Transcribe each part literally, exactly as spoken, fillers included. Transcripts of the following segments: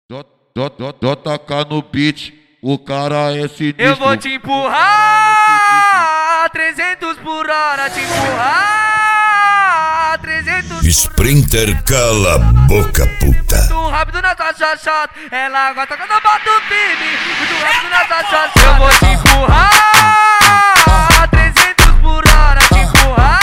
Dó tocar no beat, o cara é sinistro. Eu vou te empurrar, trezentos por hora, te empurrar, trezentos Sprinter, cala a boca, puta. Muito rápido nessa chachata, ela gosta quando eu bato firme. Muito rápido nessa chachata, eu vou te empurrar, trezentos por hora, te empurrar,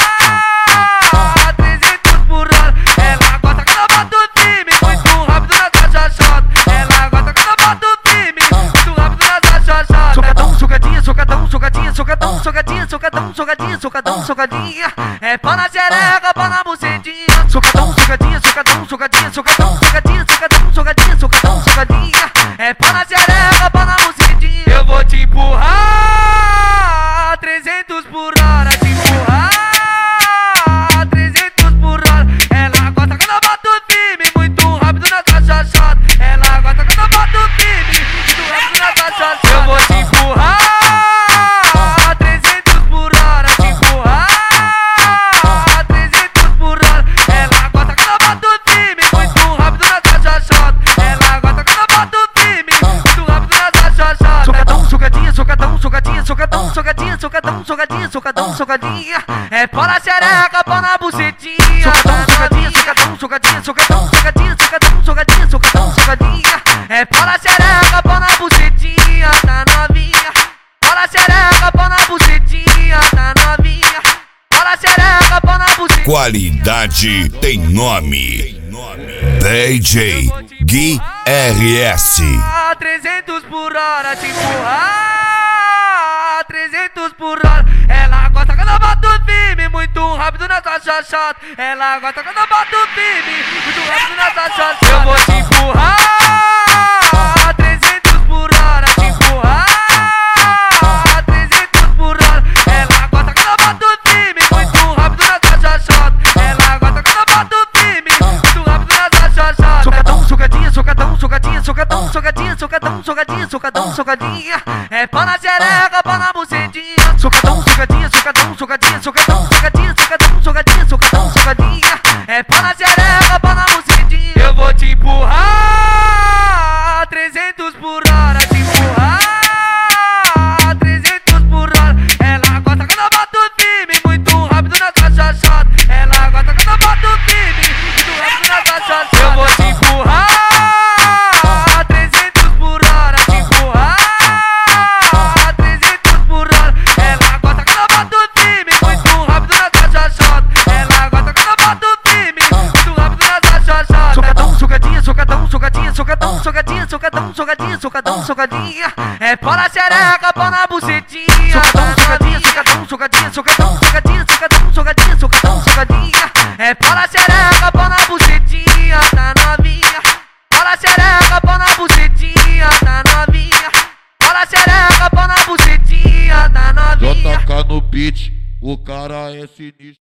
trezentos por hora. Ela gosta quando eu bato firme. Muito rápido nessa chachata, ela gosta quando eu bato firme. Muito rápido nessa chachata. Socadão, socadinha, socadão, socadinha, socadão, socadinha, socadão, socadinha, socadão, socadinha. É pau na xereca, pau na bucetinha. Socadão, socadinha, socadão, socadinha, socadão, socadinha, socadão, socadinha, socadão, socadinha. É pau na xereca, pau na bucetinha. Eu vou te empurrar, trezentos por hora, te empurrar, trezentos por hora. Ela gosta quando eu bato firme, muito rápido nessa chachata. Ela gosta quando eu bato firme, muito rápido nessa chachata. Eu vou te empurrar, trezentos por hora, te empurrar, trezentos por hora. Ela gosta quando eu bato firme, muito rápido nessa chachata. Ela gosta quando eu bato firme, muito rápido nessa chachata. Socadão, socadinha, socadão, socadinha, socadão, socadinha, socadão, socadinha, socadão, socadinha. É pau na xereca, pau na bucetinha. Socadão, socadinha, socadão, socadinha, socadão, socadinha, socadão, socadinha, socadão, socadinha. É pau na xereca, pau na bucetinha, tá novinha. Pau na xereca, pau na bucetinha, tá novinha. Pau na xereca, pau na bucetinha. Qualidade tem nome. D J Gui R S. trezentos por hora, te empurrar, trezentos por hora. Ela gosta quando eu bato firme, muito rápido nessa chachata. Ela gosta quando eu bato firme, muito rápido nessa chachata. Eu vou te empurrar, trezentos por hora, te empurrar, trezentos por hora. Ela gosta quando eu bato firme, muito rápido nessa chachata. Ela gosta quando eu bato firme, muito rápido nessa chachata. Socadão, socadinha, socadão, socadinha, socadão, socadinha, socadão, socadinha, socadão, socadinha. É pau na xereca, pau na bucetinha. Socadão, socadinha, socadão, socadinha, socadão, socadinha, socadão, socadinha, socadão, socadinha. É pau na xereca, pau na bucetinha. Eu vou te empurrar, trezentos por hora, te empurrar, trezentos por hora. Ela gosta quando eu bato firme, muito rápido nessa chachata. Ela gosta quando eu bato firme, muito rápido nessa chachata. Eu vou te empurrar, trezentos por hora, te empurrar, trezentos por hora. Ela gosta quando eu bato firme, muito rápido nessa chachata. Ela gosta quando eu bato firme, muito rápido nessa chachata. Socadão, socadinha, socadão, socadinha, socadão, socadinha, socadão, socadinha, socadão, socadinha. É pau na xereca, pau na bucetinha. Socadão, socadinha, socadão, socadinha, socadão, socadinha, socadão, socadinha, socadão, socadinha. É pau na xereca, pau na bucetinha, tá novinha. Pau na xereca, pau na bucetinha, tá novinha. Pau na xereca, pau na bucetinha, tá Dó novinha. tocar no beat, o cara é sinistro.